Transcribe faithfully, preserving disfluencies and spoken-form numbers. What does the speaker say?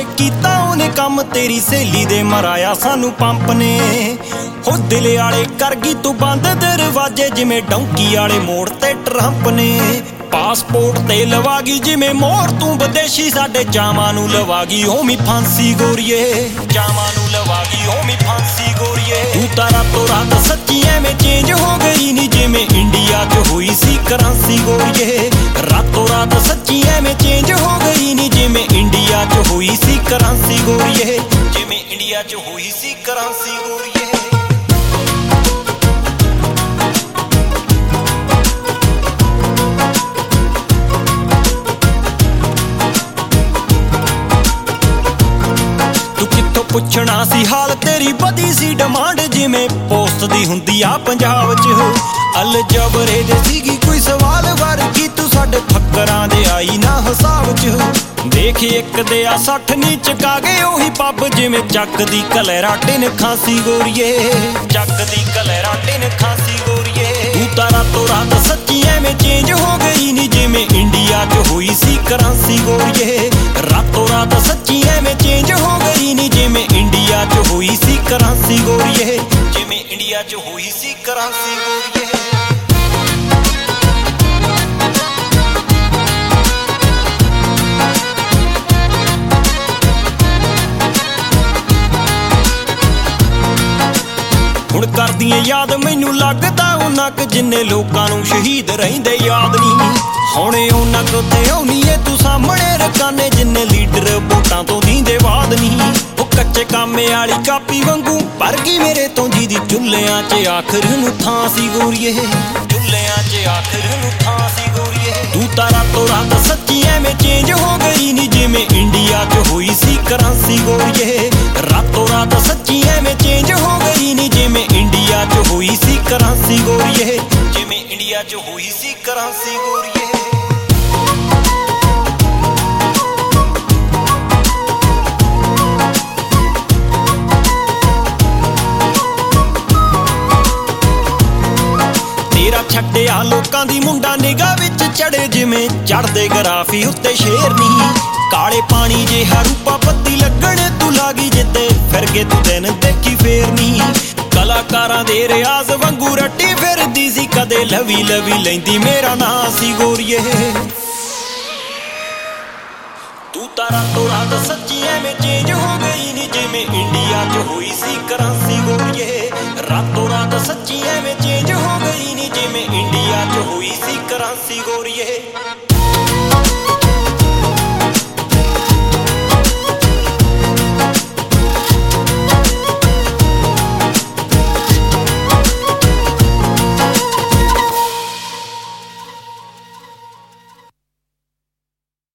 कीता ओने कम तेरी सहेली दे मराया सानू पंप ने हो दिल आले कर गई तू बंद दरवाजे जिमें डौंकी आले मोड़ ते ट्रंप ने पासपोर्ट ते लवा गई जिमें मोर तू विदेशी साडे जामां नू लवा गई होमी फांसी गोरिए जामां नू लवा गई होमी फांसी गोरिए तू तारा तो रात सच्ची एवें चेंज हो गई नी जिमें इंडिया च हुई सी करांसी गोरिए रातों रात सच्ची एवें चेंज हो गई नी जिमें इंडिया च हुई सी करांसी गोरिए जिमें इंडिया च हुई सी करांसी गोरिए पुछना सी हाल तेरी बदी सी डिमांड जिमें पोस्ट दी हुंदी आ पंजाब च अल जबरे दे सीगी कोई सवाल वर्गी तू साडे फक्करां दे आई ना हिसाब च देख एक दे आ सठ नी चका गए ओही पब जिमें जग दी कलेरा टिन खांसी गोरिए जग दी कलेरा टिन खांसी गोरिए तू तारा तो रात सच्ची एवें चेंज हो गई नी जिमें इंडिया च हुई सी करांसी गोरिए रातों रात सच्ची एवें चेंज हो गई नी जिमें इंडिया च हुई सी करांसी गोरिए जिमें इंडिया च हुई सी करांसी गोरिए हुण करदियां याद मैनू लगदा उन्ना क जिन्ने लोकां नू शहीद रहिंदे याद नहीं हुणे उन्ना क ते औनी ए तू सामणे रकाने जिन्ने लीडर वोटां तो दींदे वाद नहीं ओ कच्चे कामे वाली कापी वांगू भर गई मेरे तो जी दी चुल्लियां च आखिर नू थां सी गोरिए चुल्लियां च आखिर नू थां सी गोरिए तू तारा तो रात सच्ची एवें चेंज हो गई नी जिमें इंडिया च हुई सी करांसी गोरिए रातों रात सच्ची एवें चेंज हो गई नी जिमें इंडिया च हुई सी करांसी गोरिए जिमें इंडिया च हुई सी करांसी गोरिए तेरा छड्डिया लोकां दी मुंडा निगाह विच चढ़े जिमें चढ़दे गराफी उत्ते शेर नहीं काले पानी जिहा रूपा पत्ती लगण तू लागी जिद्दे फिर गए तू दिन देखी फेर नहीं कलाकारां दे रियाज वांगू रट्टी फिरदी सी कदे लवी लवी लैंदी मेरा नां सी गोरिए तू तारा तो रात सच्ची एवें चेंज हो गई नी जिमें इंडिया च हुई सी करांसी गोरिए रातों रात सच्ची एवें चेंज हो गई नी जिमें इंडिया च हुई सी करांसी गोरिए।